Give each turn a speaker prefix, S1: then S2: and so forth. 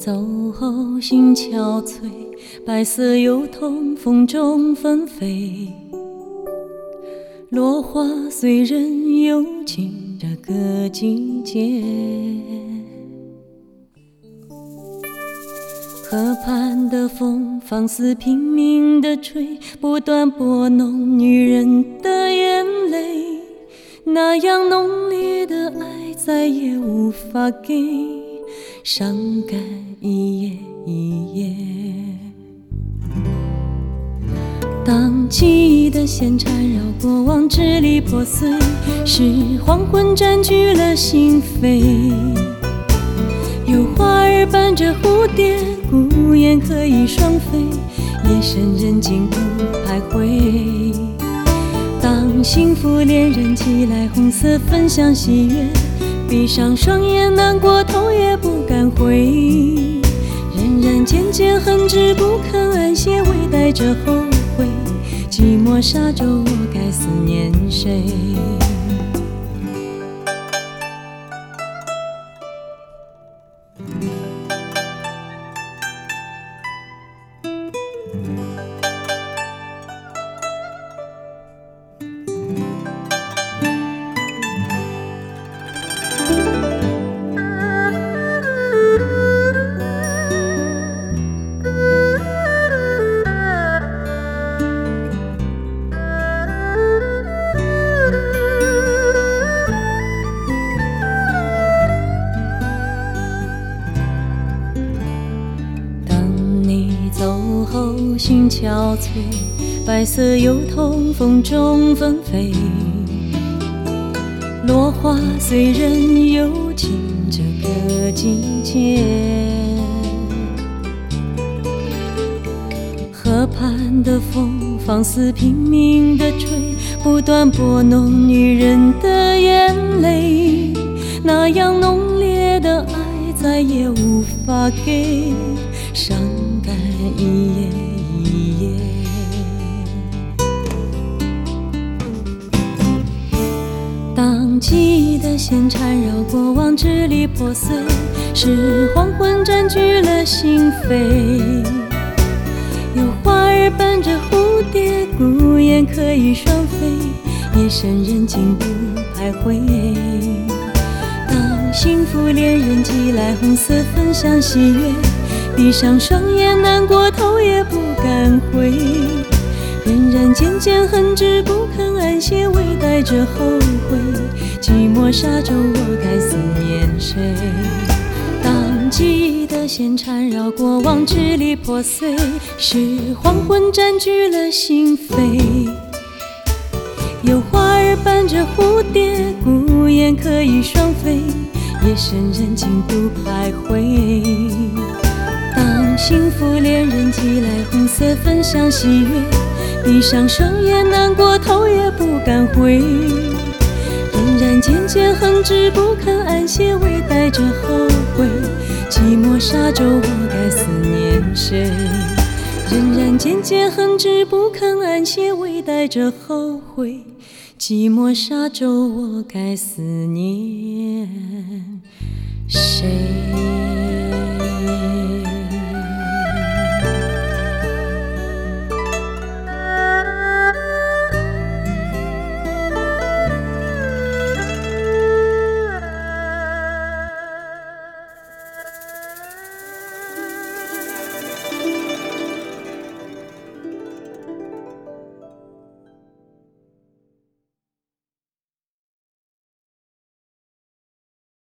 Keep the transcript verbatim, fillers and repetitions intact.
S1: 走后心憔悴，白色油桐风中纷飞，落花随人游进这个季节。河畔的风放肆拼命地吹，不断拨弄女人的眼泪，那样浓烈的爱再也无法给，伤感一夜一夜。当记忆的线缠绕过往，支离破碎，是黄昏占据了心扉。有花儿伴着蝴蝶，孤雁可以双飞，夜深人静不徘徊。当幸福恋人寄来红色分享喜悦，闭上双眼难过头也不敢回，仍然渐渐恨之不肯安歇，微带着后悔，寂寞沙洲我该思念谁？心憔悴，白色油桐风中纷飞，落花随人游进这个季节。河畔的风放肆拼命地吹，不断拨弄女人的眼泪，那样浓烈的爱再也无法给，伤感一夜一夜。当记忆的线缠绕过往，支离破碎，是黄昏占据了心扉。有花儿伴着蝴蝶，孤雁可以双飞，夜深人静不徘徊。当幸福恋人寄来红色分享喜悦，闭上双眼难过头也不敢回，仍然渐渐恨之不肯安歇，微带着后悔，寂寞沙洲我该思念谁？当记忆的线缠绕过往，支离破碎，是黄昏占据了心扉。有花儿伴着蝴蝶，孤雁可以双飞，夜深人静不徘徊。当幸福恋人寄来红色分享喜悦，闭上双眼难过头也不敢回，仍然渐渐恨之不肯安歇，微带着后悔，寂寞沙洲我该思念谁？仍然渐渐恨之不肯安歇，微带着后悔，寂寞沙洲我该思念谁？